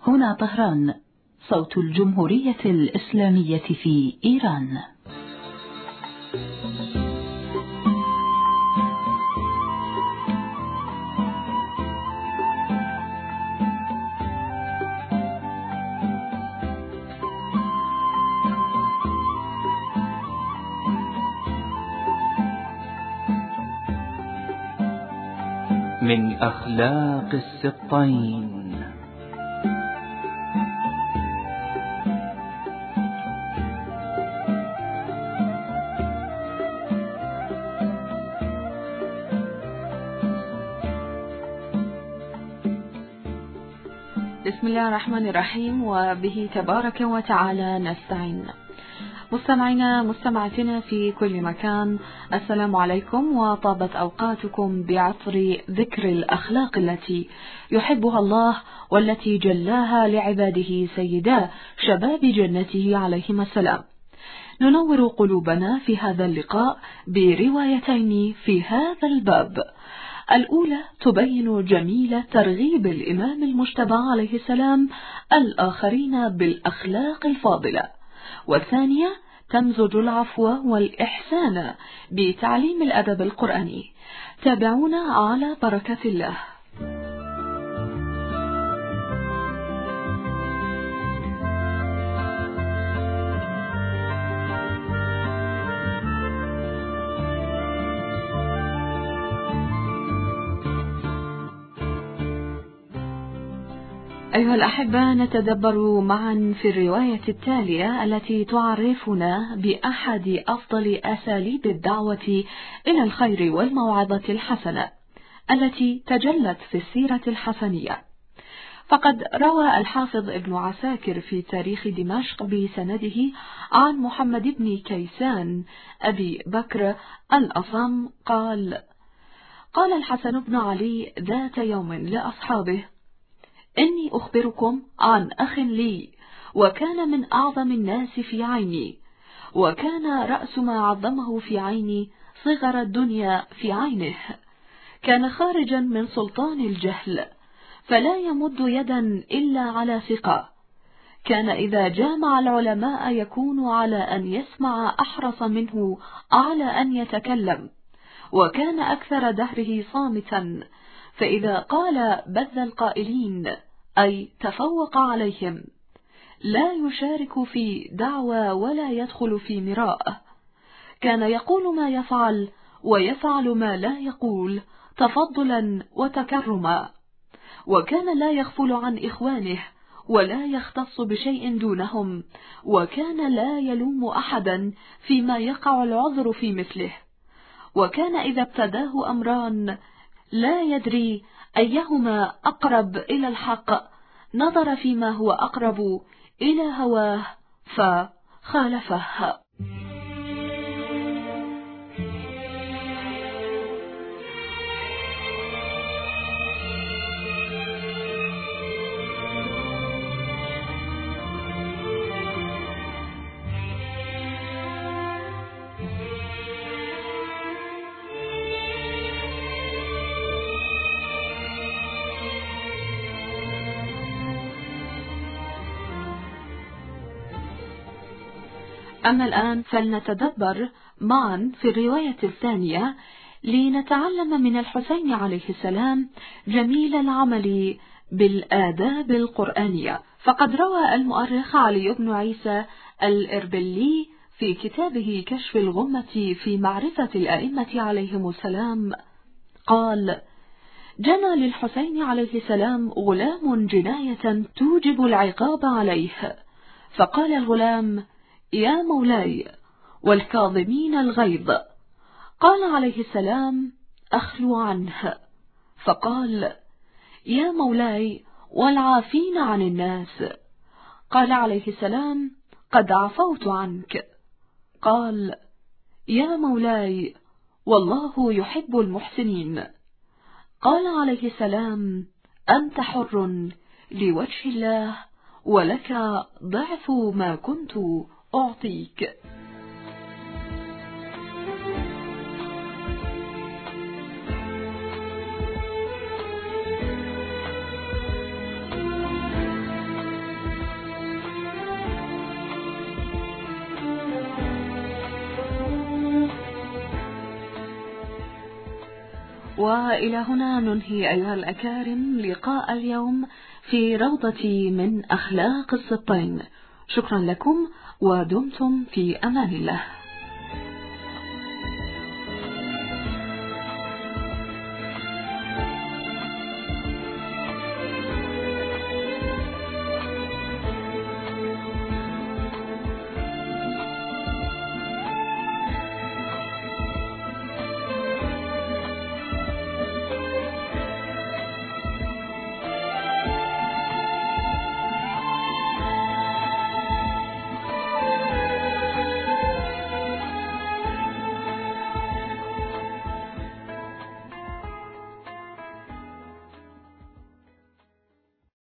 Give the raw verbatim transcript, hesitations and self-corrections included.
هنا طهران، صوت الجمهورية الإسلامية في إيران. من أخلاق السبطين. بسم الله الرحمن الرحيم، وبه تبارك وتعالى نستعين. مستمعينا مستمعاتنا في كل مكان، السلام عليكم، وطابت أوقاتكم بعطر ذكر الأخلاق التي يحبها الله والتي جلاها لعباده سيدا شباب جنته عليهما السلام. ننور قلوبنا في هذا اللقاء بروايتين في هذا الباب. الأولى تبين جميل ترغيب الإمام المجتبى عليه السلام الآخرين بالأخلاق الفاضلة، والثانية تمزج العفو والإحسان بتعليم الأدب القرآني. تابعونا على بركة الله. أيها الأحبة، نتدبر معا في الرواية التالية التي تعرفنا بأحد أفضل أساليب الدعوة إلى الخير والموعظة الحسنة التي تجلت في السيرة الحسنية. فقد روى الحافظ ابن عساكر في تاريخ دمشق بسنده عن محمد بن كيسان أبي بكر الأصم قال: قال الحسن بن علي ذات يوم لأصحابه: إني أخبركم عن أخ لي، وكان من أعظم الناس في عيني، وكان رأس ما عظمه في عيني صغر الدنيا في عينه. كان خارجا من سلطان الجهل، فلا يمد يدا إلا على ثقة. كان إذا جامع العلماء يكون على أن يسمع أحرص منه على أن يتكلم، وكان أكثر دهره صامتا، فإذا قال بذ القائلين، أي تفوق عليهم. لا يشارك في دعوى ولا يدخل في مراء. كان يقول ما يفعل ويفعل ما لا يقول تفضلا وتكرما. وكان لا يغفل عن إخوانه ولا يختص بشيء دونهم، وكان لا يلوم أحدا فيما يقع العذر في مثله. وكان إذا ابتداه أمران لا يدري أيهما أقرب إلى الحق نظر فيما هو أقرب إلى هواه فخالفه. أما الآن فلنتدبر معا في الرواية الثانية لنتعلم من الحسين عليه السلام جميل العمل بالآداب القرآنية. فقد روى المؤرخ علي بن عيسى الإربلي في كتابه كشف الغمة في معرفة الأئمة عليهم السلام قال: جنى للحسين عليه السلام غلام جناية توجب العقاب عليه، فقال الغلام: يا مولاي، والكاظمين الغيظ. قال عليه السلام: أخلو عنه. فقال: يا مولاي، والعافين عن الناس. قال عليه السلام: قد عفوت عنك. قال: يا مولاي، والله يحب المحسنين. قال عليه السلام: أنت حر لوجه الله، ولك ضعف ما كنت أعطيك. وإلى هنا ننهي أيها الأكارم لقاء اليوم في روضة من أخلاق السبطين. شكرا لكم ودمتم في أمان الله.